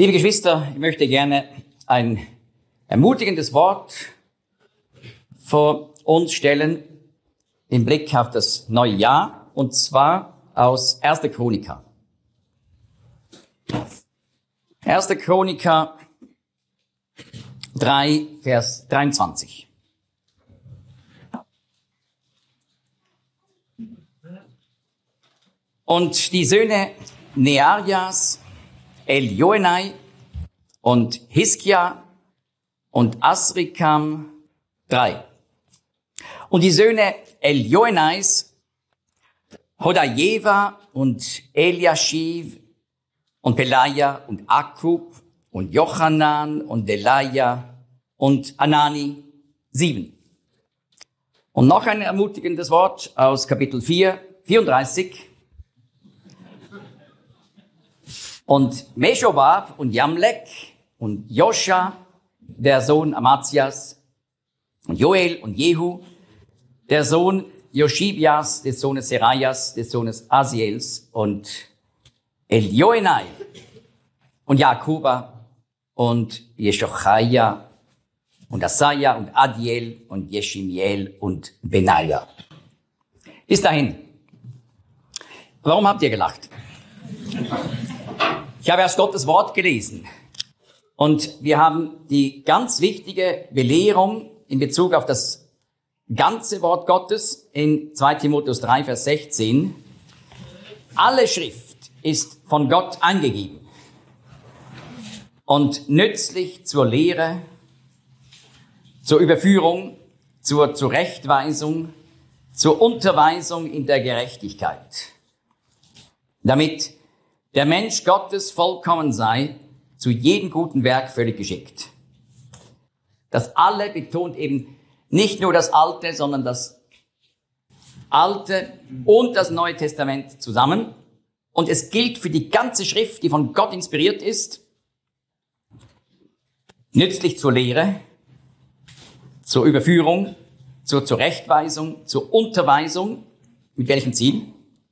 Liebe Geschwister, ich möchte gerne ein ermutigendes Wort vor uns stellen im Blick auf das neue Jahr, und zwar aus 1. Chroniker. 1. Chroniker 3, Vers 23. Und die Söhne Nearias, Elioenai und Hiskia und Asrikam 3. Und die Söhne Elioenais, Hodajeva und Eliashiv und Pelaja und Akub und Jochanan und Delaja und Anani 7. Und noch ein ermutigendes Wort aus Kapitel 4, 34. Und Meshobab und Jamlek und Joscha, der Sohn Amazias, und Joel und Jehu, der Sohn Joschibias, des Sohnes Serajas, des Sohnes Asiels, und Elioenai und Jakoba und Jeshochaia und Asaja und Adiel und Jeschimiel und Benaja. Bis dahin. Warum habt ihr gelacht? Ich habe erst Gottes Wort gelesen und wir haben die ganz wichtige Belehrung in Bezug auf das ganze Wort Gottes in 2 Timotheus 3, Vers 16. Alle Schrift ist von Gott eingegeben und nützlich zur Lehre, zur Überführung, zur Zurechtweisung, zur Unterweisung in der Gerechtigkeit, damit der Mensch Gottes vollkommen sei, zu jedem guten Werk völlig geschickt. Das Alle betont eben nicht nur das Alte, sondern das Alte und das Neue Testament zusammen. Und es gilt für die ganze Schrift, die von Gott inspiriert ist, nützlich zur Lehre, zur Überführung, zur Zurechtweisung, zur Unterweisung. Mit welchem Ziel?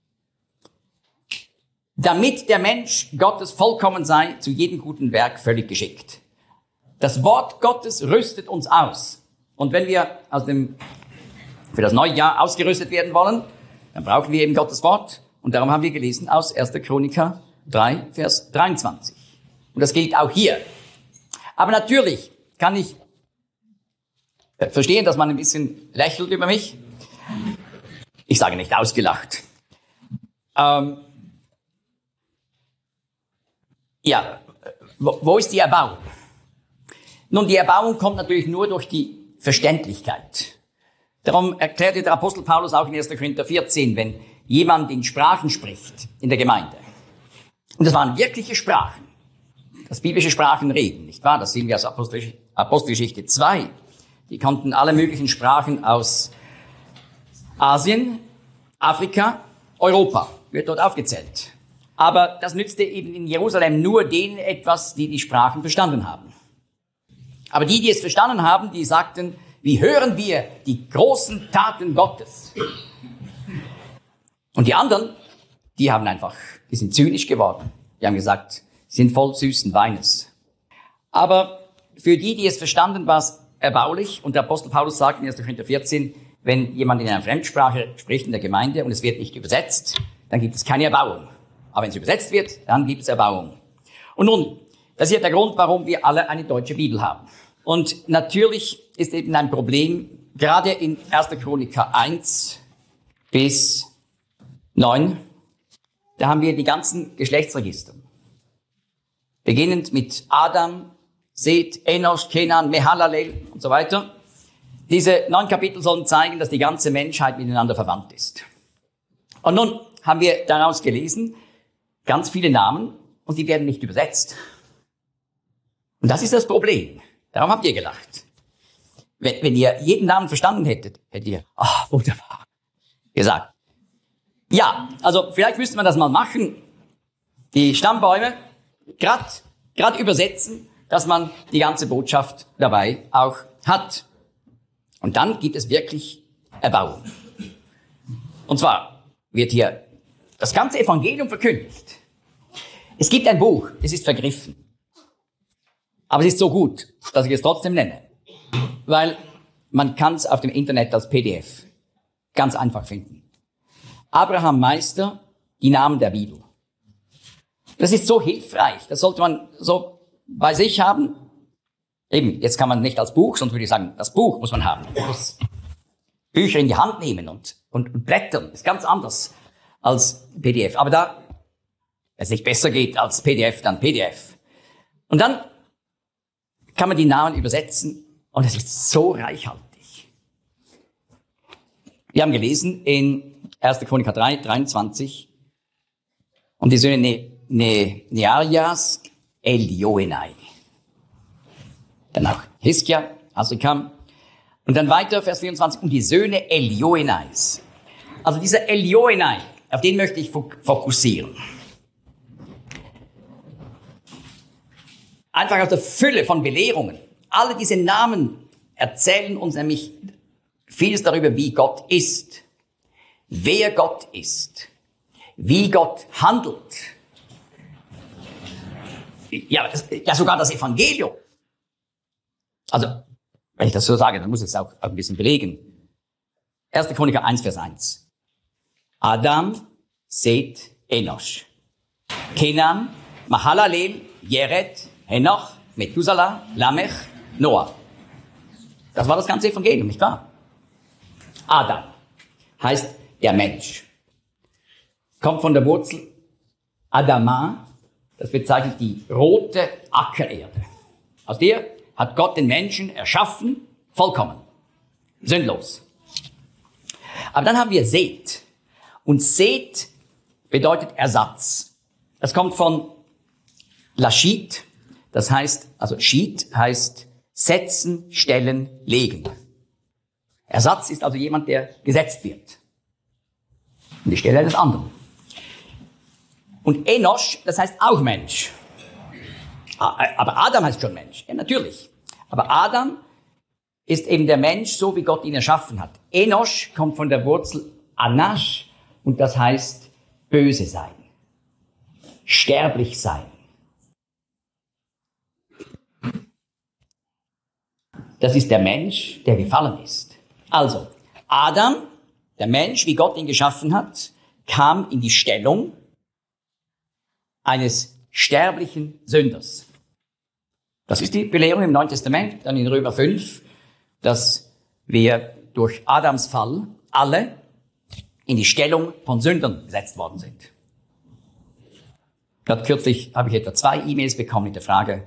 Damit der Mensch Gottes vollkommen sei, zu jedem guten Werk völlig geschickt. Das Wort Gottes rüstet uns aus. Und wenn wir für das neue Jahr ausgerüstet werden wollen, dann brauchen wir eben Gottes Wort. Und darum haben wir gelesen aus 1. Chroniker 3, Vers 23. Und das gilt auch hier. Aber natürlich kann ich verstehen, dass man ein bisschen lächelt über mich. Ich sage nicht ausgelacht. Ja, wo ist die Erbauung? Nun, die Erbauung kommt natürlich nur durch die Verständlichkeit. Darum erklärte der Apostel Paulus auch in 1. Korinther 14, wenn jemand in Sprachen spricht in der Gemeinde. Und das waren wirkliche Sprachen, das biblische Sprachen reden, nicht wahr? Das sehen wir aus Apostelgeschichte 2. Die konnten alle möglichen Sprachen aus Asien, Afrika, Europa, wird dort aufgezählt. Aber das nützte eben in Jerusalem nur denen etwas, die die Sprachen verstanden haben. Aber die es verstanden haben, die sagten, wie hören wir die großen Taten Gottes? Und die anderen, die sind zynisch geworden. Die haben gesagt, sie sind voll süßen Weines. Aber für die es verstanden, war es erbaulich. Und der Apostel Paulus sagt in 1. Korinther 14, wenn jemand in einer Fremdsprache spricht in der Gemeinde und es wird nicht übersetzt, dann gibt es keine Erbauung. Aber wenn es übersetzt wird, dann gibt es Erbauung. Und nun, das ist ja der Grund, warum wir alle eine deutsche Bibel haben. Und natürlich ist eben ein Problem, gerade in 1. Chroniker 1 bis 9, da haben wir die ganzen Geschlechtsregister. Beginnend mit Adam, Seth, Enoch, Kenan, Mehalalel und so weiter. Diese 9 Kapitel sollen zeigen, dass die ganze Menschheit miteinander verwandt ist. Und nun haben wir daraus gelesen, ganz viele Namen, und die werden nicht übersetzt. Und das ist das Problem. Darum habt ihr gelacht. Wenn ihr jeden Namen verstanden hättet, hättet ihr, wunderbar, gesagt. Ja, also vielleicht müsste man das mal machen, die Stammbäume grad übersetzen, dass man die ganze Botschaft dabei auch hat. Und dann gibt es wirklich Erbauung. Und zwar wird hier das ganze Evangelium verkündigt. Es gibt ein Buch, es ist vergriffen. Aber es ist so gut, dass ich es trotzdem nenne. Weil man kann es auf dem Internet als PDF ganz einfach finden. Abraham Meister, die Namen der Bibel. Das ist so hilfreich. Das sollte man so bei sich haben. Eben, jetzt kann man nicht als Buch, sonst würde ich sagen, das Buch muss man haben. Man muss Bücher in die Hand nehmen und blättern. Das ist ganz anders als PDF. Aber da es nicht besser geht als PDF, dann PDF. Und dann kann man die Namen übersetzen und es ist so reichhaltig. Wir haben gelesen in 1. Chroniker 3, 23 und die Söhne Nearias, Elioenai. Dann auch Hiskia, Asrikam. Und dann weiter, Vers 24, und die Söhne Elioenais. Also dieser Elioenai, auf den möchte ich fokussieren. Einfach aus der Fülle von Belehrungen. Alle diese Namen erzählen uns nämlich vieles darüber, wie Gott ist, wer Gott ist, wie Gott handelt. Ja, sogar das Evangelium. Also, wenn ich das so sage, dann muss ich es auch ein bisschen belegen. 1. Chroniker 1, Vers 1. Adam, Seth, Enosh. Kenan, Mahalalel, Jered, Henoch, Methuselah, Lamech, Noah. Das war das ganze Evangelium, nicht wahr? Adam heißt der Mensch. Kommt von der Wurzel Adama, das bezeichnet die rote Ackererde. Aus der hat Gott den Menschen erschaffen, vollkommen, sündlos. Aber dann haben wir Seth. Und Seth bedeutet Ersatz. Das kommt von Lashit, das heißt, also Shit heißt setzen, stellen, legen. Ersatz ist also jemand, der gesetzt wird. An die Stelle eines anderen. Und Enosh, das heißt auch Mensch. Aber Adam heißt schon Mensch. Ja, natürlich. Aber Adam ist eben der Mensch, so wie Gott ihn erschaffen hat. Enosh kommt von der Wurzel Anash und das heißt böse sein. Sterblich sein. Das ist der Mensch, der gefallen ist. Also, Adam, der Mensch, wie Gott ihn geschaffen hat, kam in die Stellung eines sterblichen Sünders. Das ist die Belehrung im Neuen Testament, dann in Römer 5, dass wir durch Adams Fall alle in die Stellung von Sündern gesetzt worden sind. Gerade kürzlich habe ich etwa 2 E-Mails bekommen mit der Frage,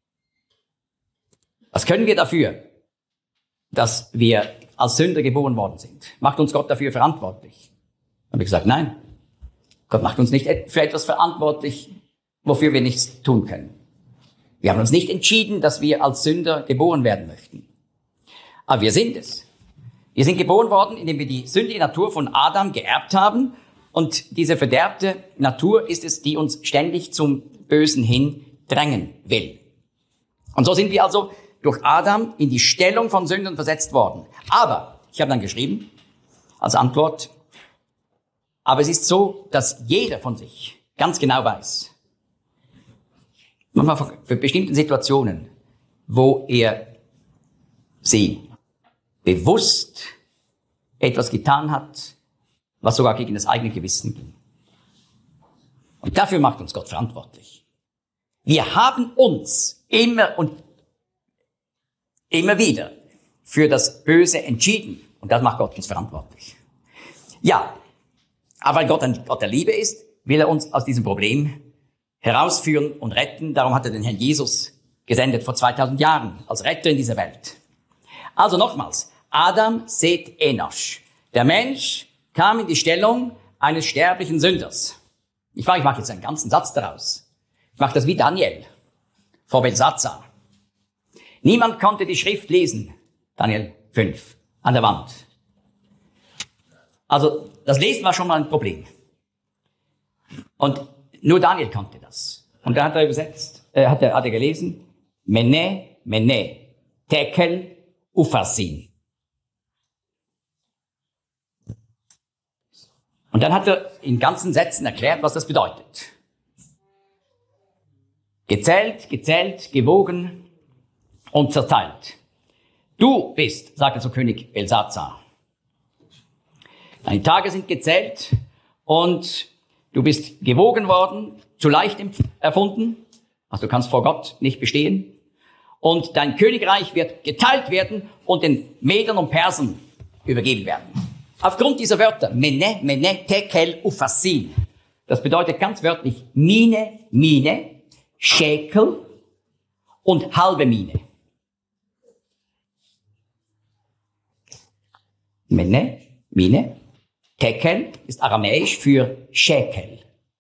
was können wir dafür, dass wir als Sünder geboren worden sind? Macht uns Gott dafür verantwortlich? Dann habe ich gesagt, nein. Gott macht uns nicht für etwas verantwortlich, wofür wir nichts tun können. Wir haben uns nicht entschieden, dass wir als Sünder geboren werden möchten. Aber wir sind es. Wir sind geboren worden, indem wir die sündige Natur von Adam geerbt haben. Und diese verderbte Natur ist es, die uns ständig zum Bösen hin drängen will. Und so sind wir also durch Adam in die Stellung von Sündern versetzt worden. Aber, ich habe dann geschrieben, als Antwort, aber es ist so, dass jeder von sich ganz genau weiß, manchmal für bestimmte Situationen, wo sie bewusst etwas getan hat, was sogar gegen das eigene Gewissen ging. Und dafür macht uns Gott verantwortlich. Wir haben uns immer und immer wieder für das Böse entschieden. Und das macht Gott uns verantwortlich. Ja, aber weil Gott ein Gott der Liebe ist, will er uns aus diesem Problem herausführen und retten. Darum hat er den Herrn Jesus gesendet vor 2000 Jahren als Retter in dieser Welt. Also nochmals, Adam, Seth, Enosh. Der Mensch kam in die Stellung eines sterblichen Sünders. Ich mache jetzt einen ganzen Satz daraus. Ich mache das wie Daniel vor Belshazzar. Niemand konnte die Schrift lesen, Daniel 5, an der Wand. Also das Lesen war schon mal ein Problem. Und nur Daniel konnte das. Und da hat er übersetzt, hat er gelesen, Mene, Mene, Tekel, Upharsin. Und dann hat er in ganzen Sätzen erklärt, was das bedeutet. Gezählt, gewogen, und zerteilt. Du bist, sagte zu König Belsazar, deine Tage sind gezählt und du bist gewogen worden, zu leicht erfunden, also du kannst vor Gott nicht bestehen. Und dein Königreich wird geteilt werden und den Medern und Persern übergeben werden. Aufgrund dieser Wörter, Mene, Mene, Tekel, Upharsin, das bedeutet ganz wörtlich Mine, Mine, Schekel und halbe Mine. Mene, Mine, Tekel ist aramäisch für Schekel.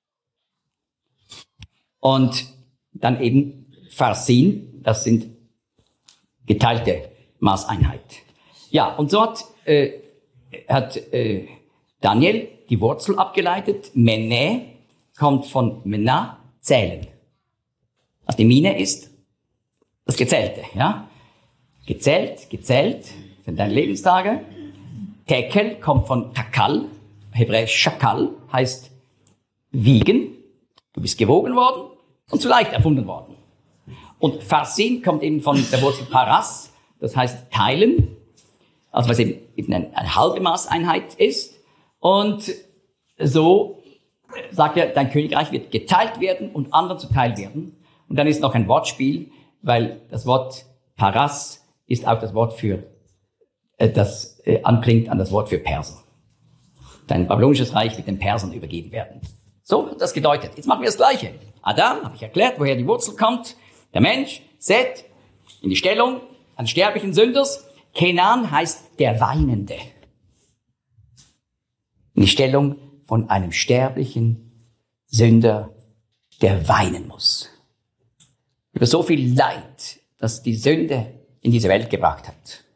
Und dann eben Farsin, das sind geteilte Maßeinheit. Ja, und dort hat Daniel die Wurzel abgeleitet. Mene kommt von Mena, zählen. Also die Mine ist das Gezählte, ja. Gezählt für deine Lebenstage. Tekel kommt von Takal, hebräisch Shakal, heißt wiegen. Du bist gewogen worden und zu leicht erfunden worden. Und Farsin kommt eben von der Wurzel Paras, das heißt teilen, also was eben eine halbe Maßeinheit ist. Und so sagt er, dein Königreich wird geteilt werden und anderen zuteil werden. Und dann ist noch ein Wortspiel, weil das Wort Paras ist auch das Wort für, das anklingt an das Wort für Perser. Dein babylonisches Reich wird den Persern übergeben werden. So wird das gedeutet. Jetzt machen wir das Gleiche. Adam, habe ich erklärt, woher die Wurzel kommt. Der Mensch, Seth, in die Stellung eines sterblichen Sünders. Kenan heißt der Weinende. In die Stellung von einem sterblichen Sünder, der weinen muss. Über so viel Leid, das die Sünde in diese Welt gebracht hat.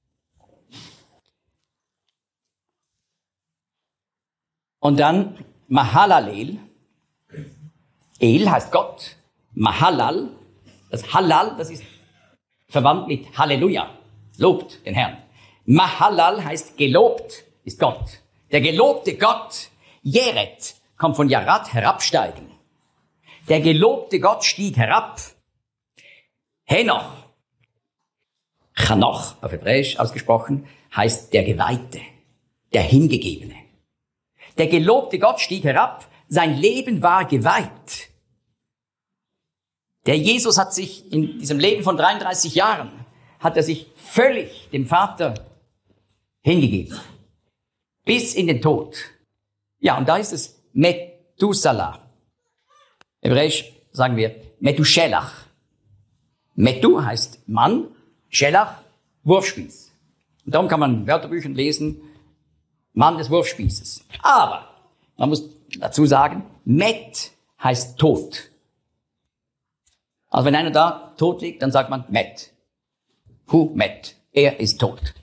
Und dann Mahalalel. El heißt Gott. Mahalal. Das Halal, das ist verwandt mit Halleluja. Lobt den Herrn. Mahalal heißt gelobt ist Gott. Der gelobte Gott. Jeret kommt von Jarat, herabsteigen. Der gelobte Gott stieg herab. Henoch, Chanoch, auf Hebräisch ausgesprochen, heißt der Geweihte, der Hingegebene. Der gelobte Gott stieg herab, sein Leben war geweiht. Der Jesus hat sich in diesem Leben von 33 Jahren, hat er sich völlig dem Vater hingegeben. Bis in den Tod. Ja, und da ist es Methuselah. Hebräisch sagen wir Methuselach. Methu heißt Mann, Schelach, Wurfspieß. Und darum kann man in Wörterbüchern lesen, Mann des Wurfspießes. Aber man muss dazu sagen, Met heißt tot. Also wenn einer da tot liegt, dann sagt man Met. Who met? Er ist tot.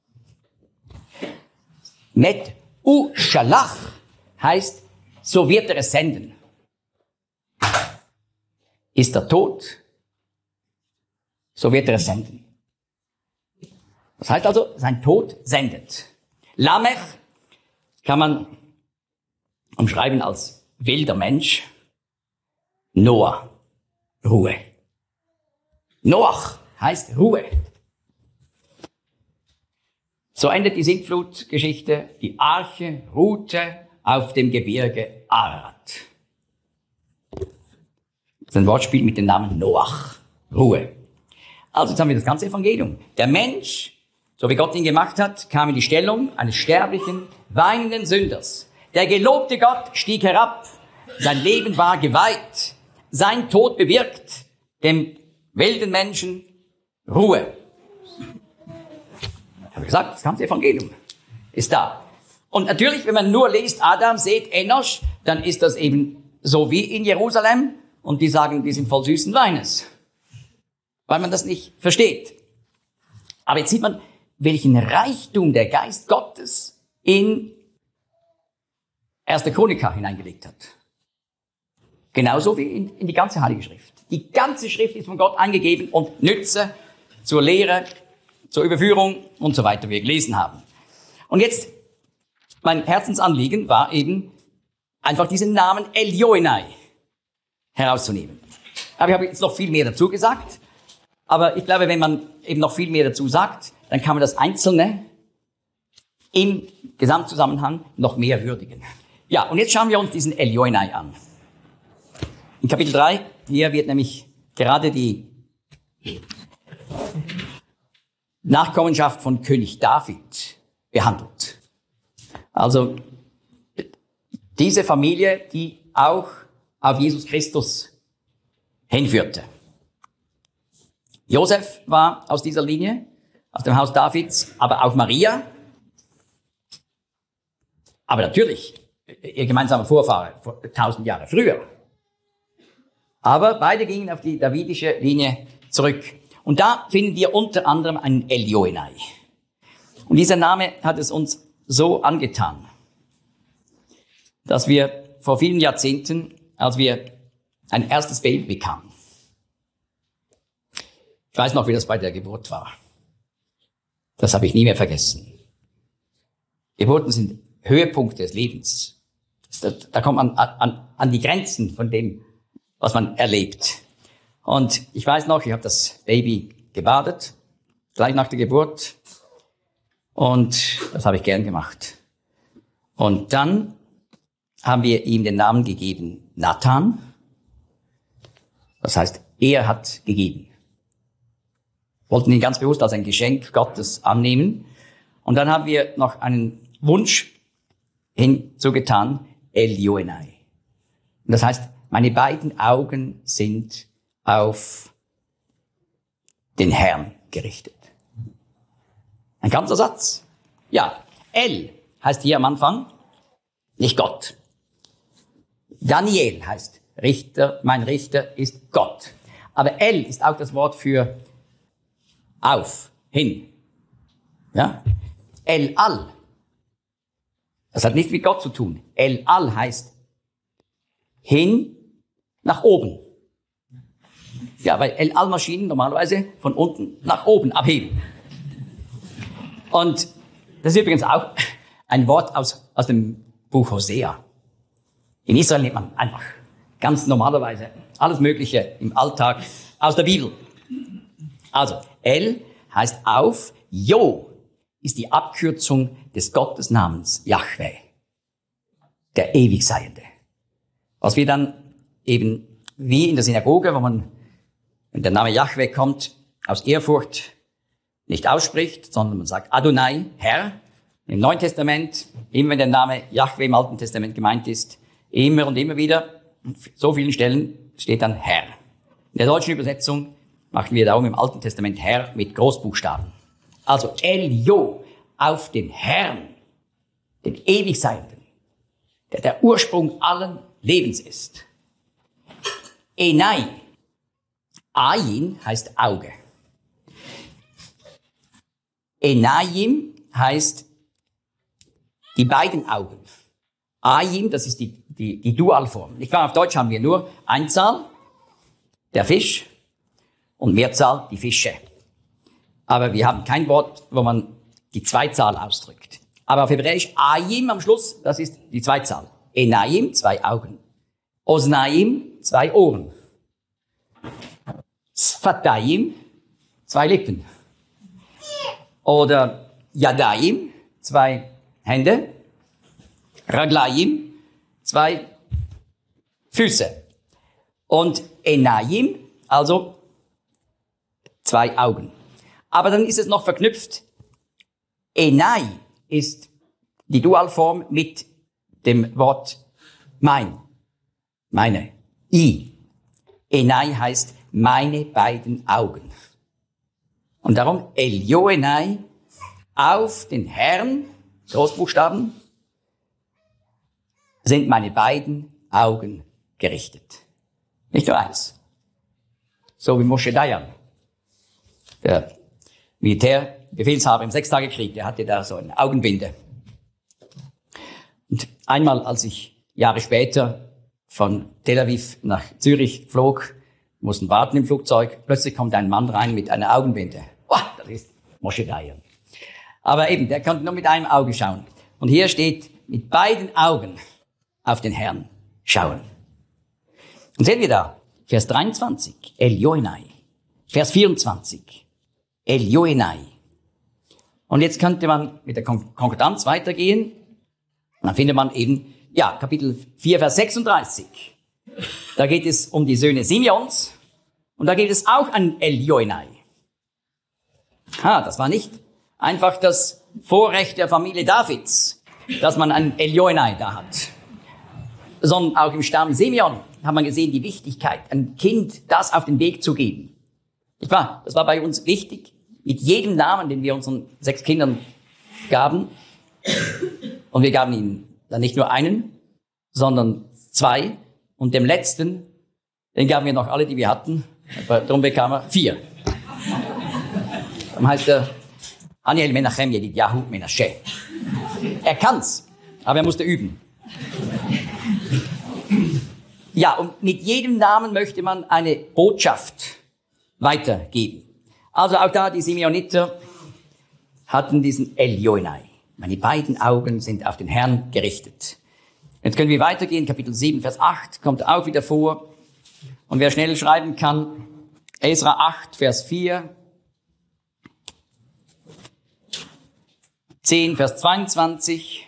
Met Shalach heißt, so wird er es senden. Ist er tot? So wird er es senden. Das heißt also, sein Tod sendet. Lamech kann man umschreiben als wilder Mensch. Noah, Ruhe. Noach heißt Ruhe. So endet die Sintflutgeschichte. Die Arche ruhte auf dem Gebirge Ararat. Das ist ein Wortspiel mit dem Namen Noach. Ruhe. Also jetzt haben wir das ganze Evangelium. Der Mensch, so wie Gott ihn gemacht hat, kam in die Stellung eines sterblichen, weinenden Sünders. Der gelobte Gott stieg herab. Sein Leben war geweiht. Sein Tod bewirkt dem wilden Menschen Ruhe. Ich habe gesagt, das ganze Evangelium ist da. Und natürlich, wenn man nur liest, Adam, Seth, Enosch, dann ist das eben so wie in Jerusalem. Und die sagen, die sind voll süßen Weines. Weil man das nicht versteht. Aber jetzt sieht man, welchen Reichtum der Geist Gottes in 1. Chronika hineingelegt hat. Genauso wie in die ganze Heilige Schrift. Die ganze Schrift ist von Gott eingegeben und nütze zur Lehre, zur Überführung und so weiter, wie wir gelesen haben. Und jetzt, mein Herzensanliegen war eben, einfach diesen Namen Elioenai herauszunehmen. Aber ich habe jetzt noch viel mehr dazu gesagt. Aber ich glaube, wenn man eben noch viel mehr dazu sagt, dann kann man das Einzelne im Gesamtzusammenhang noch mehr würdigen. Ja, und jetzt schauen wir uns diesen Elioenai an. In Kapitel 3, hier wird nämlich gerade die Nachkommenschaft von König David behandelt. Also diese Familie, die auch auf Jesus Christus hinführte. Josef war aus dieser Linie, aus dem Haus Davids, aber auch Maria. Aber natürlich, ihr gemeinsamer Vorfahre, 1000 Jahre früher. Aber beide gingen auf die davidische Linie zurück. Und da finden wir unter anderem einen Elioenai. Und dieser Name hat es uns so angetan, dass wir vor vielen Jahrzehnten, als wir ein erstes Baby bekamen, ich weiß noch, wie das bei der Geburt war. Das habe ich nie mehr vergessen. Geburten sind Höhepunkte des Lebens. Da kommt man an die Grenzen von dem, was man erlebt. Und ich weiß noch, ich habe das Baby gebadet, gleich nach der Geburt. Und das habe ich gern gemacht. Und dann haben wir ihm den Namen gegeben, Nathan. Das heißt, er hat gegeben. Wollten ihn ganz bewusst als ein Geschenk Gottes annehmen. Und dann haben wir noch einen Wunsch hinzugetan, Elioenai. Und das heißt, meine beiden Augen sind auf den Herrn gerichtet. Ein ganzer Satz. Ja, El heißt hier am Anfang nicht Gott. Daniel heißt Richter, mein Richter ist Gott. Aber El ist auch das Wort für auf, hin. Ja? El-Al. Das hat nichts mit Gott zu tun. El-Al heißt hin nach oben. Ja, weil El-Al-Maschinen normalerweise von unten nach oben abheben. Und das ist übrigens auch ein Wort aus dem Buch Hosea. In Israel nimmt man einfach ganz normalerweise alles Mögliche im Alltag aus der Bibel. Also, El heißt auf, Jo ist die Abkürzung des Gottesnamens Jahwe, der Ewigseiende. Was wir dann eben wie in der Synagoge, wo man, wenn der Name Jahwe kommt, aus Ehrfurcht nicht ausspricht, sondern man sagt Adonai, Herr. Im Neuen Testament, immer wenn der Name Jahwe im Alten Testament gemeint ist, immer und immer wieder, an so vielen Stellen steht dann Herr. In der deutschen Übersetzung machen wir darum im Alten Testament Herr mit Großbuchstaben. Also Elio, auf den Herrn, den Ewigseienden, der der Ursprung allen Lebens ist. Enai, Ayin heißt Auge. Enayim heißt die beiden Augen. Ayim, das ist die Dualform. Nicht wahr? Auf Deutsch haben wir nur Einzahl, der Fisch, und Mehrzahl, die Fische. Aber wir haben kein Wort, wo man die Zweizahl ausdrückt. Aber auf Hebräisch Ayim am Schluss, das ist die Zweizahl. Enayim, 2 Augen. Osnaim, 2 Ohren. Sfatayim, 2 Lippen. Oder Yadayim, 2 Hände. Raglayim, 2 Füße. Und Enayim, also 2 Augen. Aber dann ist es noch verknüpft. Enai ist die Dualform mit dem Wort mein, meine, I. Enai heißt meine beiden Augen. Und darum Elioenai, auf den Herrn, Großbuchstaben, sind meine beiden Augen gerichtet. Nicht nur eins. So wie Moshe Dayan, der Militärbefehlshaber im Sechstagekrieg, der hatte da so eine Augenbinde. Und einmal, als ich Jahre später von Tel Aviv nach Zürich flog, mussten warten im Flugzeug, plötzlich kommt ein Mann rein mit einer Augenbinde. Oh, das ist Moshe Dayan. Aber eben, der konnte nur mit einem Auge schauen. Und hier steht, mit beiden Augen auf den Herrn schauen. Und sehen wir da, Vers 23, Elioenai, Vers 24. Elioenai. Und jetzt könnte man mit der Konkordanz weitergehen. Und dann findet man eben, Kapitel 4, Vers 36. Da geht es um die Söhne Simeons. Und da geht es auch an Elioenai. Das war nicht einfach das Vorrecht der Familie Davids, dass man einen Elioenai da hat. Sondern auch im Stamm Simeon hat man gesehen, die Wichtigkeit, ein Kind das auf den Weg zu geben. Das war bei uns wichtig, mit jedem Namen, den wir unseren 6 Kindern gaben. Und wir gaben ihnen dann nicht nur einen, sondern 2. Und dem letzten, den gaben wir noch alle, die wir hatten. Aber darum bekam er 4. Dann heißt er Aniel Menachem Yedidiahu Menashe. Er kann's, aber er musste üben. Ja, und mit jedem Namen möchte man eine Botschaft weitergeben. Also auch da, die Simeoniter hatten diesen Elioenai. Meine beiden Augen sind auf den Herrn gerichtet. Jetzt können wir weitergehen, Kapitel 7, Vers 8 kommt auch wieder vor. Und wer schnell schreiben kann, Esra 8, Vers 4, 10, Vers 22,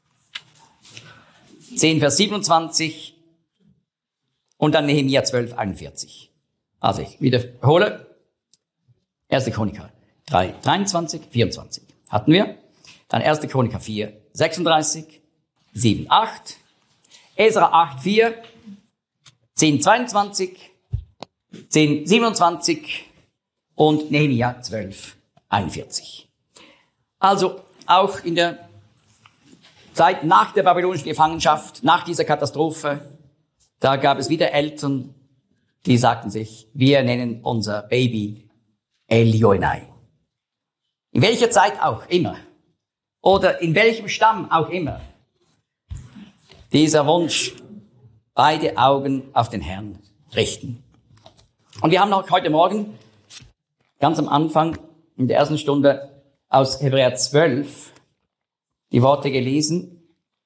10, Vers 27 und dann Nehemia 12, 41. Also ich wiederhole. 1. Chroniker 3, 23, 24 hatten wir. Dann 1. Chroniker 4, 36, 7, 8. Esra 8, 4, 10, 22, 10, 27 und Nehemia 12, 41. Also auch in der Zeit nach der babylonischen Gefangenschaft, nach dieser Katastrophe, da gab es wieder Eltern, die sagten sich, wir nennen unser Baby Elioenai. In welcher Zeit auch immer oder in welchem Stamm auch immer. Dieser Wunsch, beide Augen auf den Herrn richten. Und wir haben noch heute Morgen, ganz am Anfang, in der ersten Stunde, aus Hebräer 12 die Worte gelesen.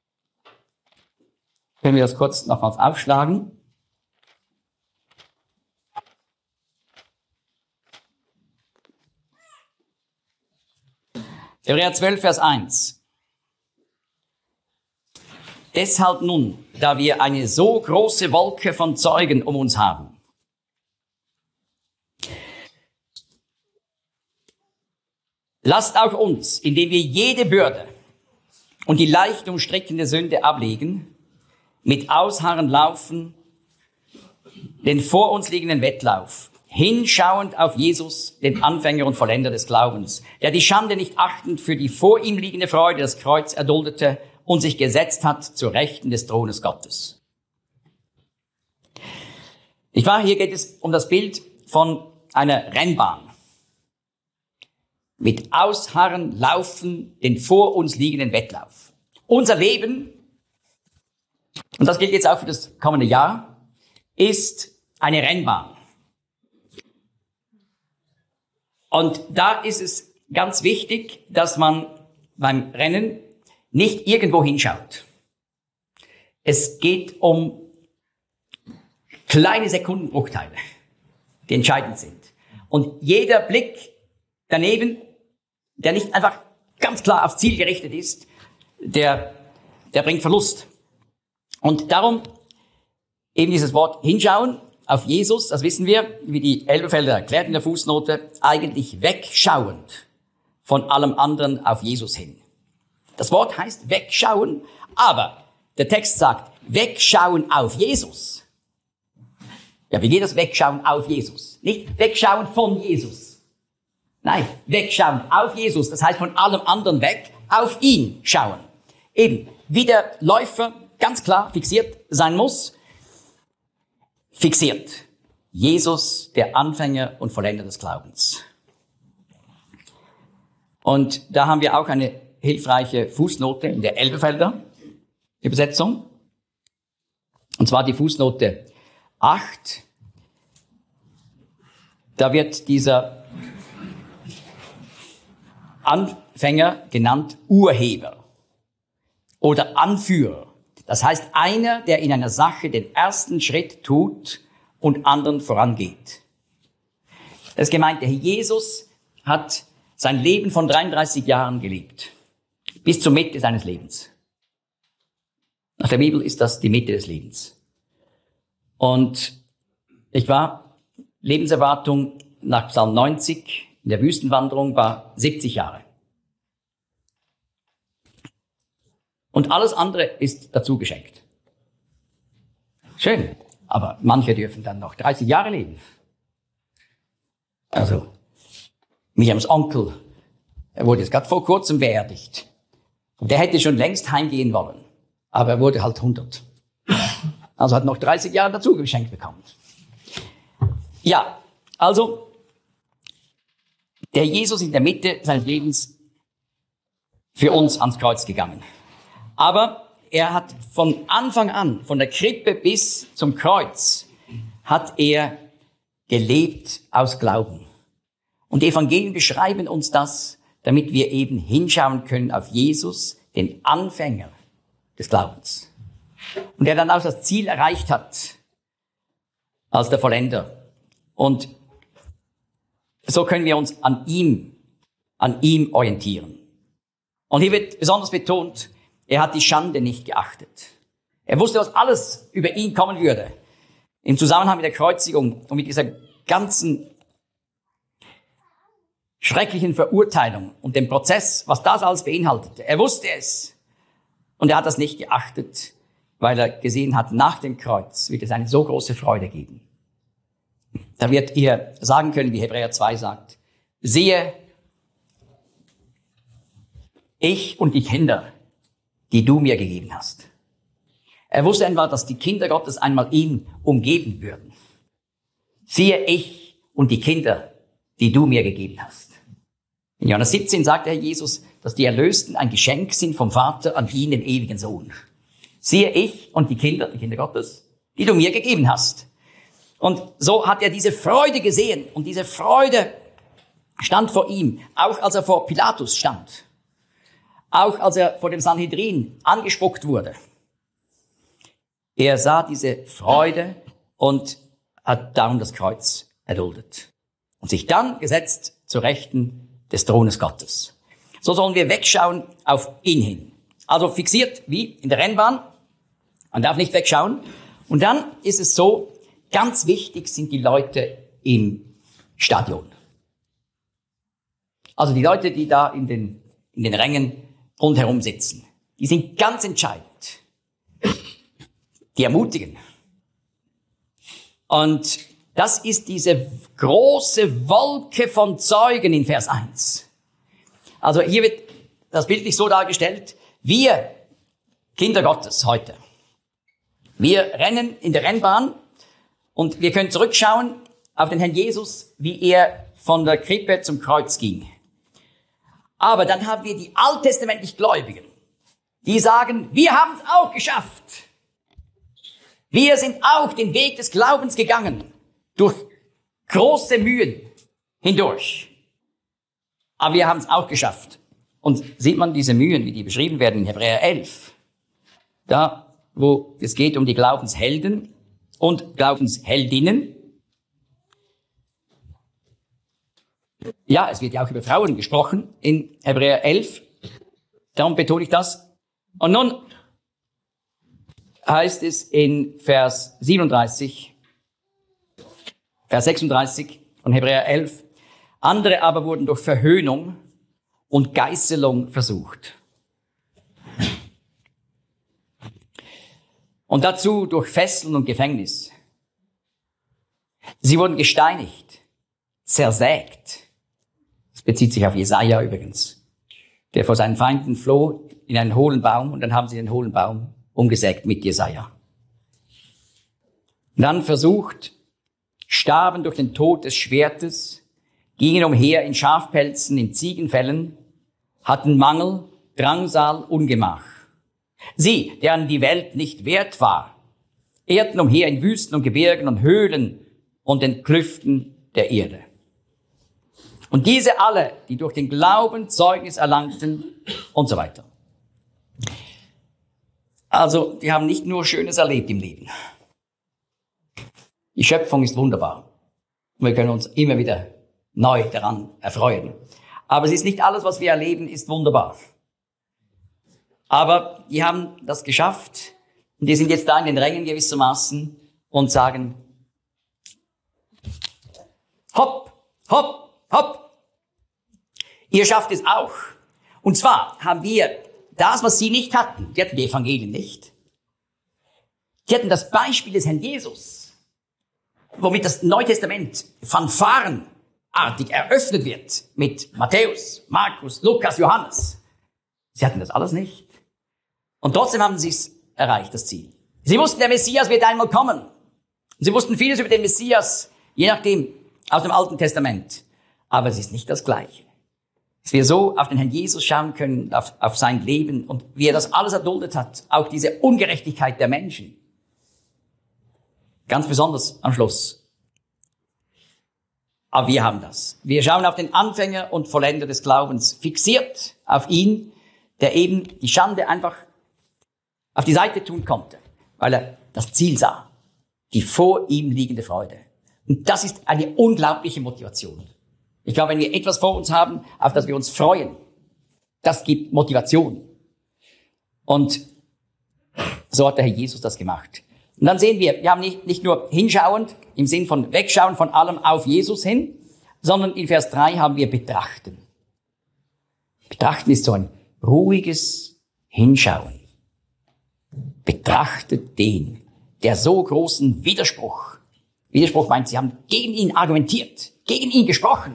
Können wir das kurz nochmals aufschlagen? Hebräer 12, Vers 1. Deshalb nun, da wir eine so große Wolke von Zeugen um uns haben, lasst auch uns, indem wir jede Bürde und die leicht umstrickende Sünde ablegen, mit Ausharren laufen, den vor uns liegenden Wettlauf, hinschauend auf Jesus, den Anfänger und Vollender des Glaubens, der die Schande nicht achtend für die vor ihm liegende Freude das Kreuz erduldete und sich gesetzt hat zur Rechten des Thrones Gottes. Hier geht es um das Bild von einer Rennbahn. Mit Ausharren laufen, den vor uns liegenden Wettlauf. Unser Leben, und das gilt jetzt auch für das kommende Jahr, ist eine Rennbahn. Und da ist es ganz wichtig, dass man beim Rennen nicht irgendwo hinschaut. Es geht um kleine Sekundenbruchteile, die entscheidend sind. Und jeder Blick daneben, der nicht einfach ganz klar aufs Ziel gerichtet ist, der bringt Verlust. Und darum eben dieses Wort hinschauen auf Jesus, das wissen wir, wie die Elberfelder erklärt in der Fußnote, eigentlich wegschauend von allem anderen auf Jesus hin. Das Wort heißt wegschauen, aber der Text sagt wegschauen auf Jesus. Ja, wie geht das wegschauen auf Jesus? Nicht wegschauen von Jesus. Nein, wegschauen auf Jesus, das heißt von allem anderen weg, auf ihn schauen. Eben, wie der Läufer ganz klar fixiert sein muss, fixiert. Jesus, der Anfänger und Vollender des Glaubens. Und da haben wir auch eine hilfreiche Fußnote in der Elberfelder Übersetzung. Und zwar die Fußnote 8. Da wird dieser Anfänger genannt Urheber oder Anführer. Das heißt, einer, der in einer Sache den ersten Schritt tut und anderen vorangeht. Das ist gemeint, der Jesus hat sein Leben von 33 Jahren gelebt. Bis zur Mitte seines Lebens. Nach der Bibel ist das die Mitte des Lebens. Und Lebenserwartung nach Psalm 90 in der Wüstenwanderung war 70 Jahre. Und alles andere ist dazu geschenkt. Schön, aber manche dürfen dann noch 30 Jahre leben. Also, Miriams Onkel, er wurde jetzt gerade vor kurzem beerdigt. Und der hätte schon längst heimgehen wollen, aber er wurde halt 100. Also hat noch 30 Jahre dazu geschenkt bekommen. Ja, also der Jesus in der Mitte seines Lebens für uns ans Kreuz gegangen. Aber er hat von Anfang an, von der Krippe bis zum Kreuz, hat er gelebt aus Glauben. Und die Evangelien beschreiben uns das, damit wir eben hinschauen können auf Jesus, den Anfänger des Glaubens. Und der dann auch das Ziel erreicht hat, als der Vollender. Und so können wir uns an ihm orientieren. Und hier wird besonders betont, er hat die Schande nicht geachtet. Er wusste, was alles über ihn kommen würde. Im Zusammenhang mit der Kreuzigung und mit dieser ganzen schrecklichen Verurteilung und dem Prozess, was das alles beinhaltete. Er wusste es. Und er hat das nicht geachtet, weil er gesehen hat, nach dem Kreuz wird es eine so große Freude geben. Da wird ihr sagen können, wie Hebräer 2 sagt, siehe, ich und die Kinder, die du mir gegeben hast. Er wusste einfach, dass die Kinder Gottes einmal ihn umgeben würden. Siehe, ich und die Kinder, die du mir gegeben hast. In Johannes 17 sagt der Herr Jesus, dass die Erlösten ein Geschenk sind vom Vater an ihn, den ewigen Sohn. Siehe, ich und die Kinder Gottes, die du mir gegeben hast. Und so hat er diese Freude gesehen und diese Freude stand vor ihm, auch als er vor Pilatus stand, auch als er vor dem Sanhedrin angespuckt wurde. Er sah diese Freude und hat darum das Kreuz erduldet und sich dann gesetzt zur Rechten des Thrones Gottes. So sollen wir wegschauen auf ihn hin. Also fixiert wie in der Rennbahn. Man darf nicht wegschauen. Und dann ist es so, ganz wichtig sind die Leute im Stadion. Also die Leute, die da in den Rängen rundherum sitzen, die sind ganz entscheidend. Die ermutigen. Und das ist diese große Wolke von Zeugen in Vers 1. Also hier wird das bildlich so dargestellt, wir Kinder Gottes heute, wir rennen in der Rennbahn und wir können zurückschauen auf den Herrn Jesus, wie er von der Krippe zum Kreuz ging. Aber dann haben wir die alttestamentlich Gläubigen, die sagen, wir haben es auch geschafft. Wir sind auch den Weg des Glaubens gegangen, durch große Mühen hindurch. Aber wir haben es auch geschafft. Und sieht man diese Mühen, wie die beschrieben werden in Hebräer 11, da wo es geht um die Glaubenshelden und Glaubensheldinnen. Ja, es wird ja auch über Frauen gesprochen in Hebräer 11. Darum betone ich das. Und nun heißt es in Vers 36 von Hebräer 11, andere aber wurden durch Verhöhnung und Geißelung versucht. Und dazu durch Fesseln und Gefängnis. Sie wurden gesteinigt, zersägt. Das bezieht sich auf Jesaja übrigens, der vor seinen Feinden floh in einen hohlen Baum und dann haben sie den hohlen Baum umgesägt mit Jesaja. Und dann versucht, starben durch den Tod des Schwertes, gingen umher in Schafpelzen, in Ziegenfällen, hatten Mangel, Drangsal, Ungemach. Sie, deren die Welt nicht wert war, irrten umher in Wüsten und Gebirgen und Höhlen und den Klüften der Erde. Und diese alle, die durch den Glauben Zeugnis erlangten und so weiter. Also, die haben nicht nur Schönes erlebt im Leben. Die Schöpfung ist wunderbar. Und wir können uns immer wieder neu daran erfreuen. Aber es ist nicht alles, was wir erleben, ist wunderbar. Aber die haben das geschafft und die sind jetzt da in den Rängen gewissermaßen und sagen, hopp, hopp, hopp. Ihr schafft es auch. Und zwar haben wir das, was sie nicht hatten. Die hatten die Evangelien nicht. Sie hatten das Beispiel des Herrn Jesus, womit das Neue Testament fanfarenartig eröffnet wird mit Matthäus, Markus, Lukas, Johannes. Sie hatten das alles nicht. Und trotzdem haben sie es erreicht, das Ziel. Sie wussten, der Messias wird einmal kommen. Sie wussten vieles über den Messias, je nachdem, aus dem Alten Testament. Aber es ist nicht das Gleiche. Dass wir so auf den Herrn Jesus schauen können, auf sein Leben und wie er das alles erduldet hat, auch diese Ungerechtigkeit der Menschen. Ganz besonders am Schluss. Aber wir haben das. Wir schauen auf den Anfänger und Vollender des Glaubens, fixiert auf ihn, der eben die Schande einfach auf die Seite tun konnte, weil er das Ziel sah, die vor ihm liegende Freude. Und das ist eine unglaubliche Motivation. Ich glaube, wenn wir etwas vor uns haben, auf das wir uns freuen, das gibt Motivation. Und so hat der Herr Jesus das gemacht. Und dann sehen wir haben nicht nur hinschauend, im Sinn von wegschauen von allem auf Jesus hin, sondern in Vers 3 haben wir betrachten. Betrachten ist so ein ruhiges Hinschauen. Betrachtet den, der so großen Widerspruch meint, sie haben gegen ihn argumentiert, gegen ihn gesprochen.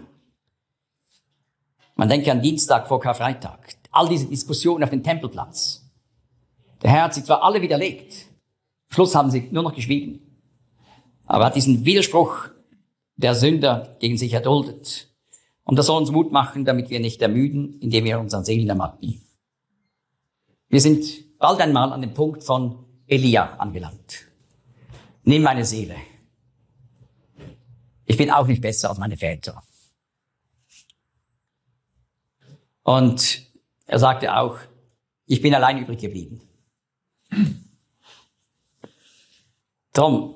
Man denke an Dienstag vor Karfreitag, all diese Diskussionen auf dem Tempelplatz. Der Herr hat sie zwar alle widerlegt, am Schluss haben sie nur noch geschwiegen, aber hat diesen Widerspruch der Sünder gegen sich erduldet. Und das soll uns Mut machen, damit wir nicht ermüden, indem wir unseren Seelen ermatten. Wir sind bald einmal an dem Punkt von Elia angelangt. Nimm meine Seele. Ich bin auch nicht besser als meine Väter. Und er sagte auch, ich bin allein übrig geblieben. Drum,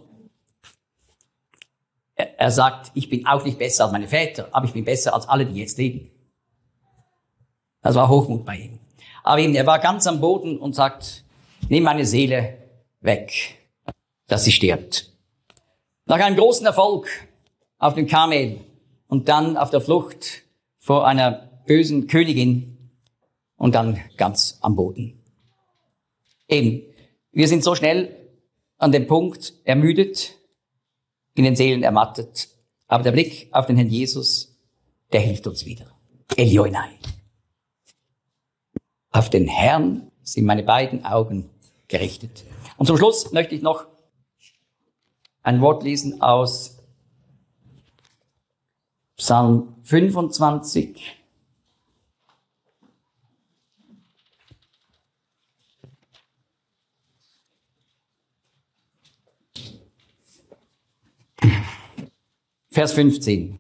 er sagt, ich bin auch nicht besser als meine Väter, aber ich bin besser als alle, die jetzt leben. Das war Hochmut bei ihm. Aber eben, er war ganz am Boden und sagt, nimm meine Seele weg, dass sie stirbt. Nach einem großen Erfolg auf dem Kamel und dann auf der Flucht vor einer bösen Königin und dann ganz am Boden. Eben, wir sind so schnell an dem Punkt ermüdet, in den Seelen ermattet, aber der Blick auf den Herrn Jesus, der hilft uns wieder. Elionai. Auf den Herrn sind meine beiden Augen gerichtet. Und zum Schluss möchte ich noch ein Wort lesen aus Psalm 25. Vers 15.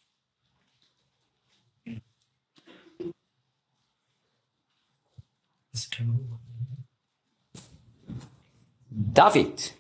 David,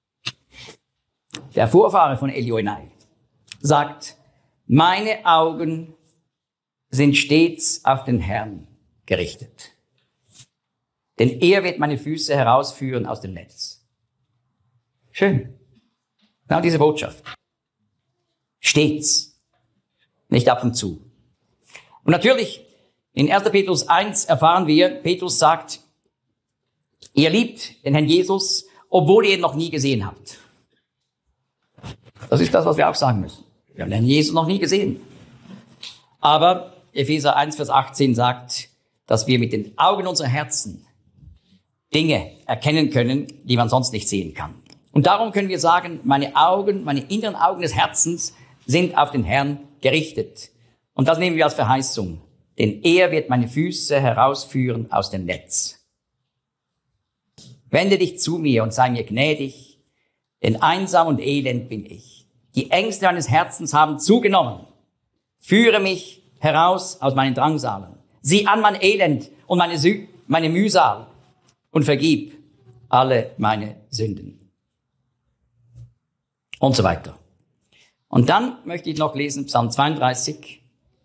der Vorfahre von Elionai, sagt, meine Augen sind stets auf den Herrn gerichtet, denn er wird meine Füße herausführen aus dem Netz. Schön. Genau diese Botschaft. Stets, nicht ab und zu. Und natürlich, in 1. Petrus 1 erfahren wir, Petrus sagt, ihr liebt den Herrn Jesus, obwohl ihr ihn noch nie gesehen habt. Das ist das, was wir auch sagen müssen. Wir haben den Herrn Jesus noch nie gesehen. Aber Epheser 1, Vers 18 sagt, dass wir mit den Augen unserer Herzen Dinge erkennen können, die man sonst nicht sehen kann. Und darum können wir sagen, meine Augen, meine inneren Augen des Herzens sind auf den Herrn gerichtet. Und das nehmen wir als Verheißung. Denn er wird meine Füße herausführen aus dem Netz. Wende dich zu mir und sei mir gnädig, denn einsam und elend bin ich. Die Ängste meines Herzens haben zugenommen. Führe mich heraus aus meinen Drangsalen. Sieh an mein Elend und meine Mühsal und vergib alle meine Sünden. Und so weiter. Und dann möchte ich noch lesen Psalm 32. Ich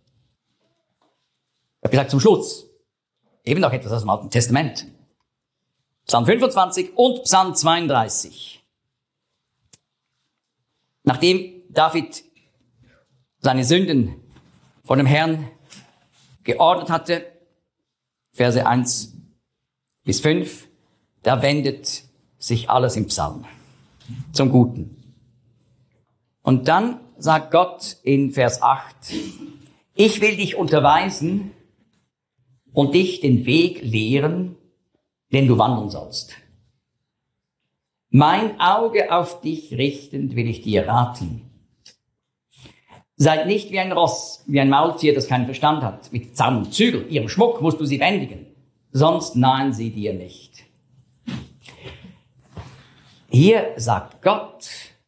habe gesagt zum Schluss. Eben noch etwas aus dem Alten Testament. Psalm 25 und Psalm 32. Nachdem David seine Sünden vor dem Herrn geordnet hatte, Verse 1 bis 5, da wendet sich alles im Psalm zum Guten. Und dann sagt Gott in Vers 8, ich will dich unterweisen und dich den Weg lehren, den du wandeln sollst. Mein Auge auf dich richtend will ich dir raten. Seid nicht wie ein Ross, wie ein Maultier, das keinen Verstand hat. Mit Zaum und Zügel, ihrem Schmuck musst du sie bändigen, sonst nahen sie dir nicht. Hier sagt Gott,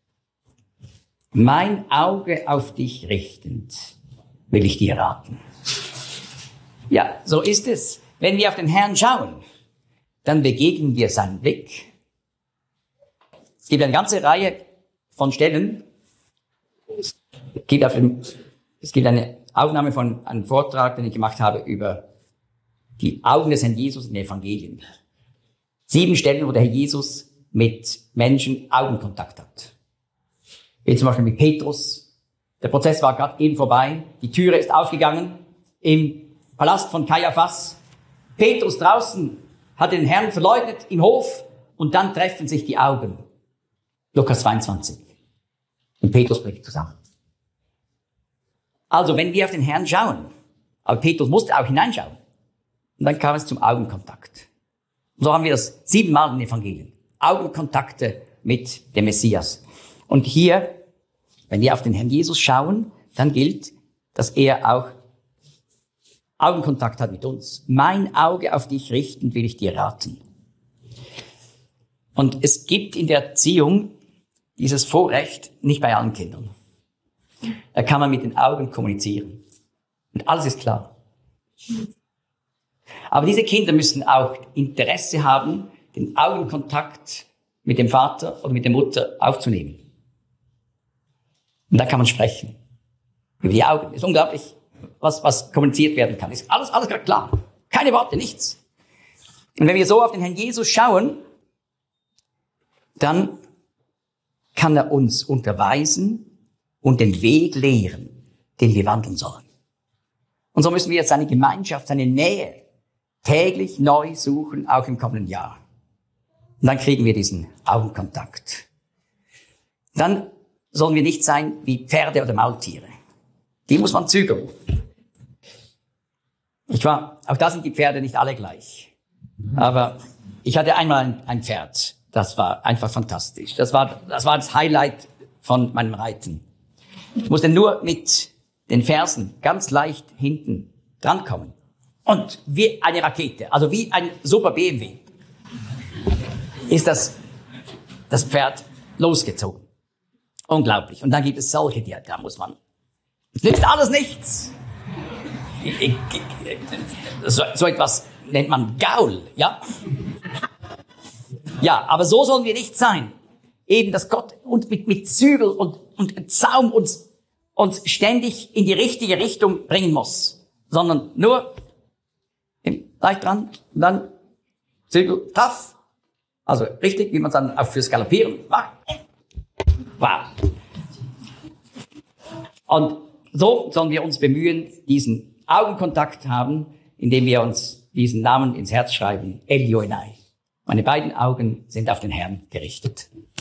mein Auge auf dich richtend will ich dir raten. Ja, so ist es. Wenn wir auf den Herrn schauen, dann begegnen wir seinen Blick. Es gibt eine ganze Reihe von Stellen. Es gibt eine Aufnahme von einem Vortrag, den ich gemacht habe über die Augen des Herrn Jesus in den Evangelien. 7 Stellen, wo der Herr Jesus mit Menschen Augenkontakt hat. Wie zum Beispiel mit Petrus. Der Prozess war gerade eben vorbei. Die Türe ist aufgegangen im Palast von Kaiaphas. Petrus draußen hat den Herrn verleugnet im Hof und dann treffen sich die Augen. Lukas 22. Und Petrus bricht zusammen. Also, wenn wir auf den Herrn schauen, aber Petrus musste auch hineinschauen, und dann kam es zum Augenkontakt. Und so haben wir das 7-mal in den Evangelien. Augenkontakte mit dem Messias. Und hier, wenn wir auf den Herrn Jesus schauen, dann gilt, dass er auch Augenkontakt hat mit uns. Mein Auge auf dich richtend will ich dir raten. Und es gibt in der Erziehung dieses Vorrecht nicht bei allen Kindern. Da kann man mit den Augen kommunizieren. Und alles ist klar. Aber diese Kinder müssen auch Interesse haben, den Augenkontakt mit dem Vater oder mit der Mutter aufzunehmen. Und da kann man sprechen. Über die Augen. Es ist unglaublich, was kommuniziert werden kann. Ist alles gerade klar. Keine Worte, nichts. Und wenn wir so auf den Herrn Jesus schauen, dann kann er uns unterweisen und den Weg lehren, den wir wandeln sollen. Und so müssen wir jetzt seine Gemeinschaft, seine Nähe täglich neu suchen, auch im kommenden Jahr. Und dann kriegen wir diesen Augenkontakt. Dann sollen wir nicht sein wie Pferde oder Maultiere. Die muss man zügeln. Auch da sind die Pferde nicht alle gleich. Aber ich hatte einmal ein Pferd. Das war einfach fantastisch. Das war das Highlight von meinem Reiten. Ich musste nur mit den Fersen ganz leicht hinten drankommen. Und wie eine Rakete, also wie ein super BMW, ist das Pferd losgezogen. Unglaublich. Und dann gibt es solche, da muss man, es nützt alles nichts. So etwas nennt man Gaul, ja? Ja, aber so sollen wir nicht sein. Eben, dass Gott uns mit Zügel und Zaum uns ständig in die richtige Richtung bringen muss. Sondern nur leicht dran und dann Zügel, taff. Also richtig, wie man es dann auch fürs Galoppieren macht. Wow. Und so sollen wir uns bemühen, diesen Augenkontakt haben, indem wir uns diesen Namen ins Herz schreiben, Elionai. Meine beiden Augen sind auf den Herrn gerichtet.